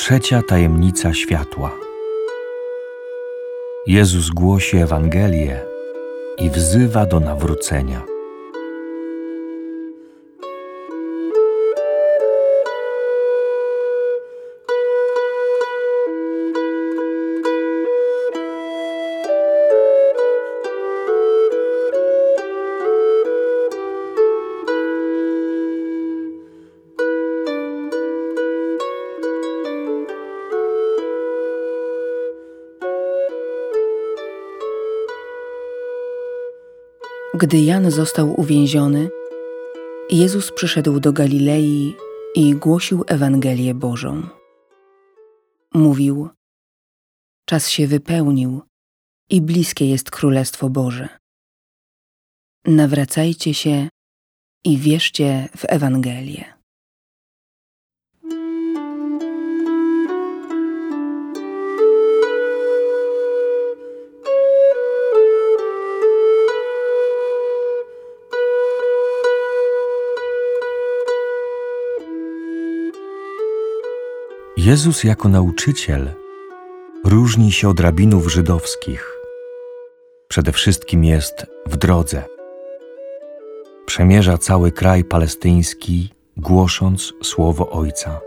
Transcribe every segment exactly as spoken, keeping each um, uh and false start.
Trzecia tajemnica światła. Jezus głosi Ewangelię i wzywa do nawrócenia. Gdy Jan został uwięziony, Jezus przyszedł do Galilei i głosił Ewangelię Bożą. Mówił: czas się wypełnił i bliskie jest Królestwo Boże. Nawracajcie się i wierzcie w Ewangelię. Jezus jako nauczyciel różni się od rabinów żydowskich. Przede wszystkim jest w drodze. Przemierza cały kraj palestyński, głosząc słowo Ojca.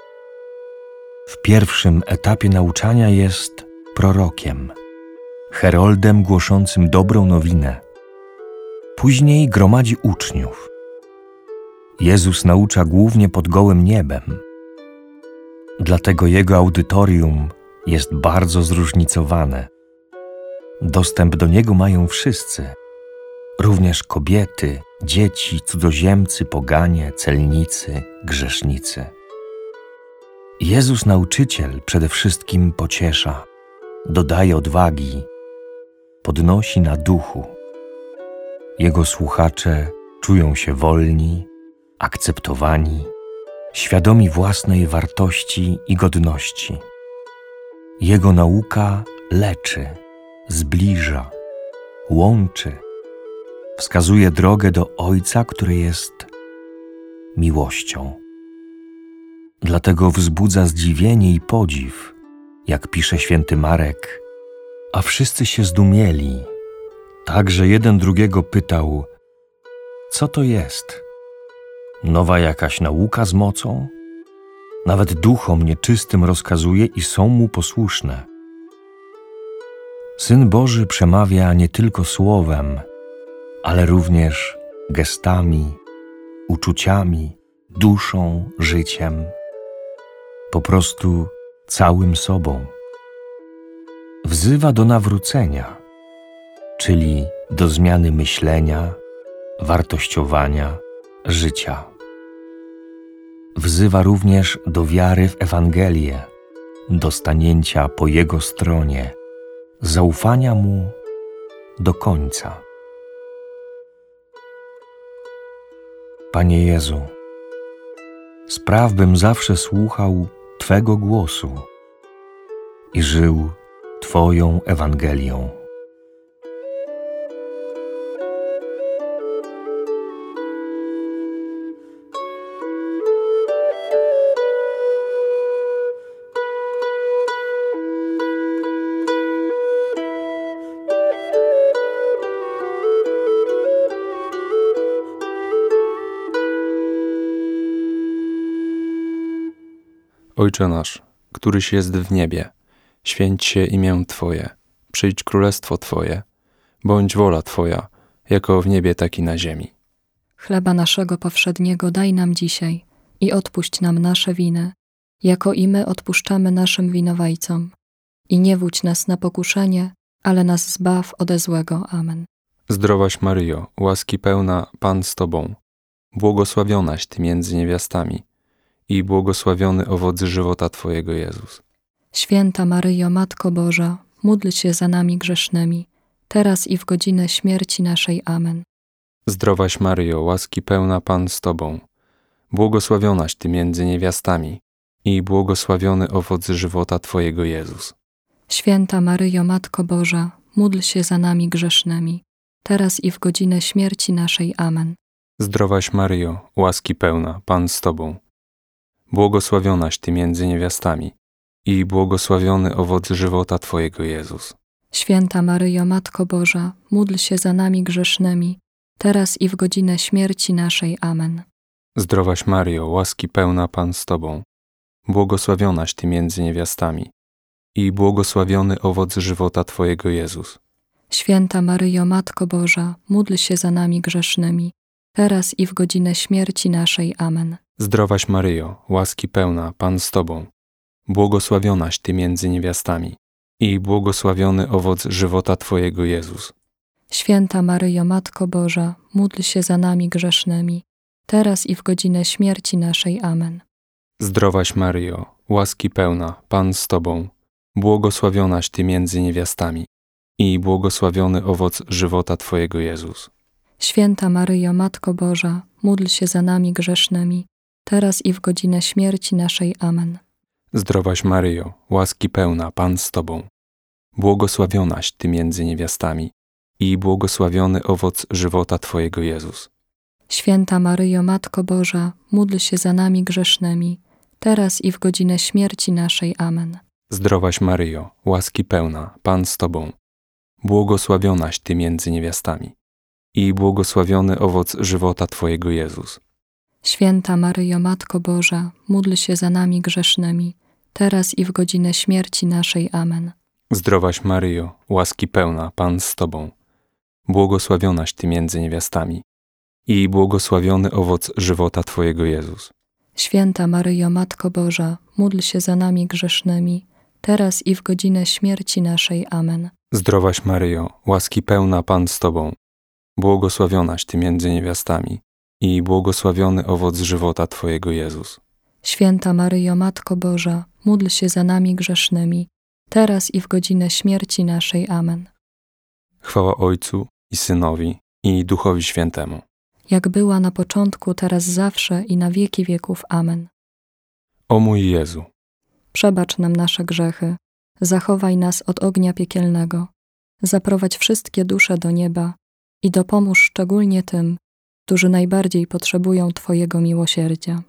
W pierwszym etapie nauczania jest prorokiem, heroldem głoszącym dobrą nowinę. Później gromadzi uczniów. Jezus naucza głównie pod gołym niebem. Dlatego jego audytorium jest bardzo zróżnicowane. Dostęp do niego mają wszyscy, również kobiety, dzieci, cudzoziemcy, poganie, celnicy, grzesznicy. Jezus nauczyciel przede wszystkim pociesza, dodaje odwagi, podnosi na duchu. Jego słuchacze czują się wolni, akceptowani, świadomi własnej wartości i godności. Jego nauka leczy, zbliża, łączy, wskazuje drogę do Ojca, który jest miłością. Dlatego wzbudza zdziwienie i podziw, jak pisze święty Marek, a wszyscy się zdumieli, tak że jeden drugiego pytał: co to jest? Nowa jakaś nauka z mocą? Nawet duchom nieczystym rozkazuje i są mu posłuszne. Syn Boży przemawia nie tylko słowem, ale również gestami, uczuciami, duszą, życiem. Po prostu całym sobą. Wzywa do nawrócenia, czyli do zmiany myślenia, wartościowania, życia. Wzywa również do wiary w Ewangelię, do stanięcia po Jego stronie, zaufania Mu do końca. Panie Jezu, spraw, bym zawsze słuchał Twego głosu i żył Twoją Ewangelią. Ojcze nasz, któryś jest w niebie, święć się imię Twoje, przyjdź królestwo Twoje, bądź wola Twoja, jako w niebie, tak i na ziemi. Chleba naszego powszedniego daj nam dzisiaj i odpuść nam nasze winy, jako i my odpuszczamy naszym winowajcom. I nie wódź nas na pokuszenie, ale nas zbaw ode złego. Amen. Zdrowaś Maryjo, łaski pełna, Pan z Tobą, błogosławionaś Ty między niewiastami i błogosławiony owoc żywota Twojego, Jezus. Święta Maryjo, Matko Boża, módl się za nami grzesznymi, teraz i w godzinę śmierci naszej. Amen. Zdrowaś Maryjo, łaski pełna, Pan z Tobą, błogosławionaś Ty między niewiastami i błogosławiony owoc żywota Twojego, Jezus. Święta Maryjo, Matko Boża, módl się za nami grzesznymi, teraz i w godzinę śmierci naszej. Amen. Zdrowaś Maryjo, łaski pełna, Pan z Tobą, błogosławionaś Ty między niewiastami i błogosławiony owoc żywota Twojego, Jezus. Święta Maryjo, Matko Boża, módl się za nami grzesznymi, teraz i w godzinę śmierci naszej. Amen. Zdrowaś Maryjo, łaski pełna, Pan z Tobą, błogosławionaś Ty między niewiastami i błogosławiony owoc żywota Twojego, Jezus. Święta Maryjo, Matko Boża, módl się za nami grzesznymi, teraz i w godzinę śmierci naszej. Amen. Zdrowaś Maryjo, łaski pełna, Pan z Tobą, błogosławionaś Ty między niewiastami i błogosławiony owoc żywota Twojego, Jezus. Święta Maryjo, Matko Boża, módl się za nami grzesznymi, teraz i w godzinę śmierci naszej. Amen. Zdrowaś Maryjo, łaski pełna, Pan z Tobą, błogosławionaś Ty między niewiastami i błogosławiony owoc żywota Twojego, Jezus. Święta Maryjo, Matko Boża, módl się za nami grzesznymi, teraz i w godzinę śmierci naszej. Amen. Zdrowaś Maryjo, łaski pełna, Pan z Tobą, błogosławionaś Ty między niewiastami i błogosławiony owoc żywota Twojego, Jezus. Święta Maryjo, Matko Boża, módl się za nami grzesznymi, teraz i w godzinę śmierci naszej. Amen. Zdrowaś Maryjo, łaski pełna, Pan z Tobą, błogosławionaś Ty między niewiastami i błogosławiony owoc żywota Twojego, Jezus. Święta Maryjo, Matko Boża, módl się za nami grzesznymi, teraz i w godzinę śmierci naszej. Amen. Zdrowaś Maryjo, łaski pełna, Pan z Tobą, błogosławionaś Ty między niewiastami i błogosławiony owoc żywota Twojego, Jezus. Święta Maryjo, Matko Boża, módl się za nami grzesznymi, teraz i w godzinę śmierci naszej. Amen. Zdrowaś Maryjo, łaski pełna, Pan z Tobą, błogosławionaś Ty między niewiastami i błogosławiony owoc żywota Twojego, Jezus. Święta Maryjo, Matko Boża, módl się za nami grzesznymi, teraz i w godzinę śmierci naszej. Amen. Chwała Ojcu i Synowi i Duchowi Świętemu. Jak była na początku, teraz zawsze i na wieki wieków. Amen. O mój Jezu, przebacz nam nasze grzechy, zachowaj nas od ognia piekielnego, zaprowadź wszystkie dusze do nieba i dopomóż szczególnie tym, którzy najbardziej potrzebują Twojego miłosierdzia.